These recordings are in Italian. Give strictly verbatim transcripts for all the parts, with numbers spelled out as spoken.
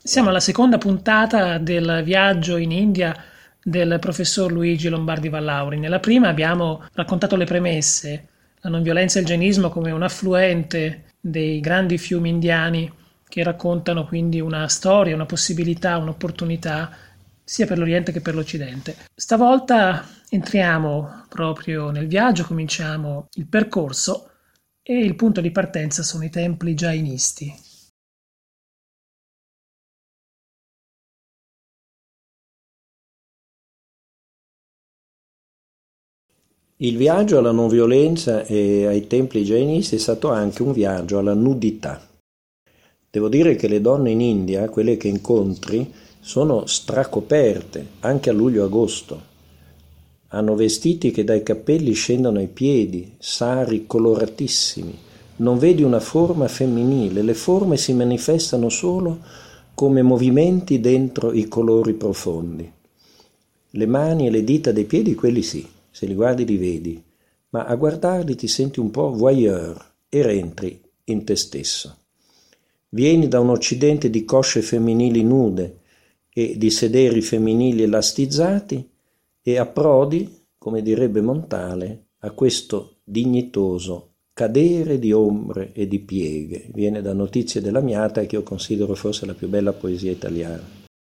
Siamo alla seconda puntata del viaggio in India del professor Luigi Lombardi Vallauri. Nella prima abbiamo raccontato le premesse, la non violenza e il jainismo come un affluente dei grandi fiumi indiani che raccontano quindi una storia, una possibilità, un'opportunità sia per l'Oriente che per l'Occidente. Stavolta entriamo proprio nel viaggio, cominciamo il percorso e il punto di partenza sono i templi jainisti. Il viaggio alla non violenza e ai templi jainisti è stato anche un viaggio alla nudità. Devo dire che le donne in India, quelle che incontri, sono stracoperte anche a luglio-agosto. Hanno vestiti che dai capelli scendono ai piedi, sari coloratissimi. Non vedi una forma femminile, le forme si manifestano solo come movimenti dentro i colori profondi. Le mani e le dita dei piedi, quelli sì. Se li guardi li vedi, ma a guardarli ti senti un po' voyeur e rientri in te stesso. Vieni da un occidente di cosce femminili nude e di sederi femminili elastizzati e approdi, come direbbe Montale, a questo dignitoso cadere di ombre e di pieghe. Viene da Notizie della Miata, che io considero forse la più bella poesia italiana.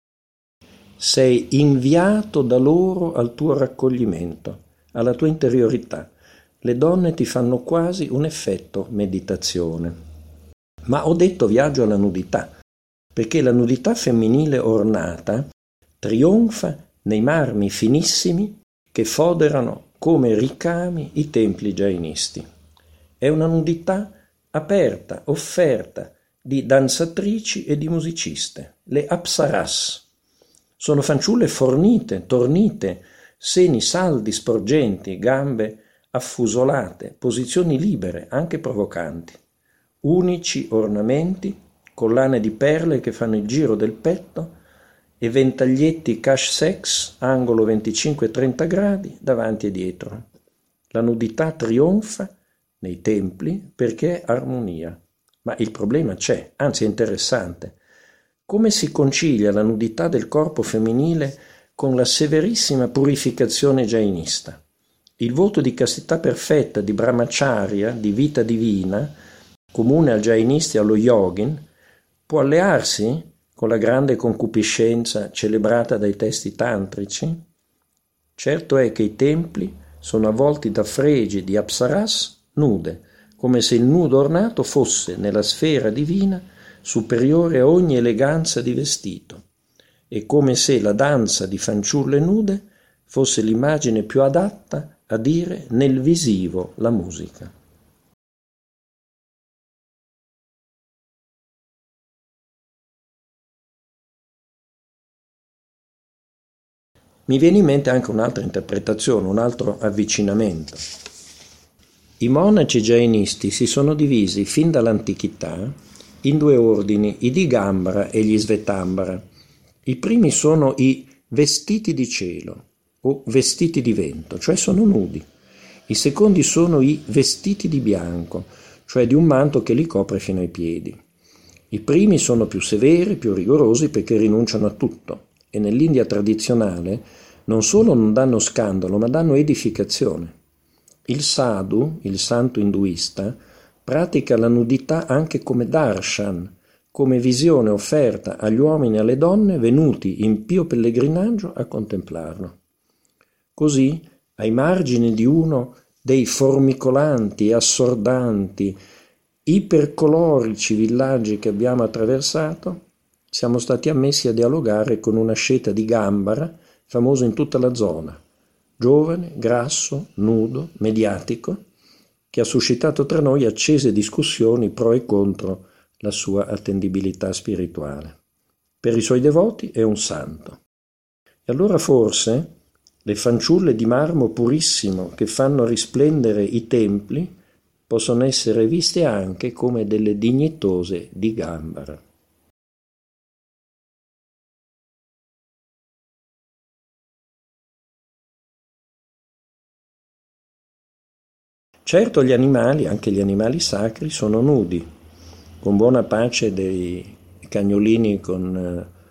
Sei inviato da loro al tuo raccoglimento, alla tua interiorità. Le donne ti fanno quasi un effetto meditazione. Ma ho detto viaggio alla nudità, perché la nudità femminile ornata trionfa nei marmi finissimi che foderano come ricami i templi jainisti. È una nudità aperta, offerta di danzatrici e di musiciste, le apsaras. Sono fanciulle fornite, tornite, seni saldi, sporgenti, gambe affusolate, posizioni libere, anche provocanti. Unici ornamenti, collane di perle che fanno il giro del petto e ventaglietti cache sex, angolo venticinque trenta gradi, davanti e dietro. La nudità trionfa nei templi perché è armonia. Ma il problema c'è, anzi è interessante. Come si concilia la nudità del corpo femminile con la severissima purificazione jainista? Il voto di castità perfetta, di brahmacharya, di vita divina, comune al jainisti e allo yogin, può allearsi con la grande concupiscenza celebrata dai testi tantrici? Certo è che i templi sono avvolti da fregi di apsaras nude, come se il nudo ornato fosse, nella sfera divina, superiore a ogni eleganza di vestito, e come se la danza di fanciulle nude fosse l'immagine più adatta a dire nel visivo la musica. Mi viene in mente anche un'altra interpretazione, un altro avvicinamento. I monaci jainisti si sono divisi fin dall'antichità in due ordini, i Digambara e gli Svetambara. I primi sono i vestiti di cielo o vestiti di vento, cioè sono nudi. I secondi sono i vestiti di bianco, cioè di un manto che li copre fino ai piedi. I primi sono più severi, più rigorosi perché rinunciano a tutto e nell'India tradizionale non solo non danno scandalo, ma danno edificazione. Il sadhu, il santo induista, pratica la nudità anche come darshan, come visione offerta agli uomini e alle donne venuti in pio pellegrinaggio a contemplarlo. Così, ai margini di uno dei formicolanti e assordanti, ipercolorici villaggi che abbiamo attraversato, siamo stati ammessi a dialogare con un asceta di Gambara, famoso in tutta la zona, giovane, grasso, nudo, mediatico, che ha suscitato tra noi accese discussioni pro e contro la sua attendibilità spirituale. Per i suoi devoti è un santo. E allora forse le fanciulle di marmo purissimo che fanno risplendere i templi possono essere viste anche come delle dignitose di Gambara. Certo gli animali, anche gli animali sacri, sono nudi, con buona pace dei cagnolini con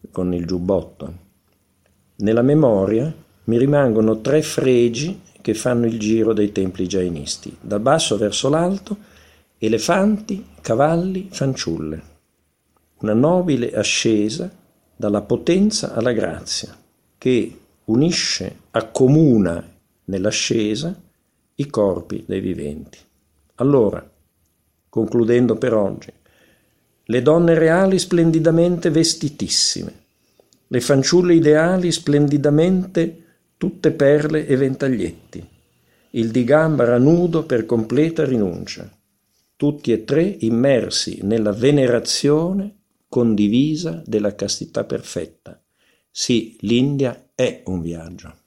con il giubbotto. Nella memoria mi rimangono tre fregi che fanno il giro dei templi jainisti, dal basso verso l'alto: elefanti, cavalli, fanciulle. Una nobile ascesa dalla potenza alla grazia, che unisce, accomuna nell'ascesa i corpi dei viventi. Allora, concludendo per oggi, le donne reali splendidamente vestitissime, le fanciulle ideali splendidamente tutte perle e ventaglietti, il Digambara nudo per completa rinuncia, tutti e tre immersi nella venerazione condivisa della castità perfetta. Sì, l'India è un viaggio.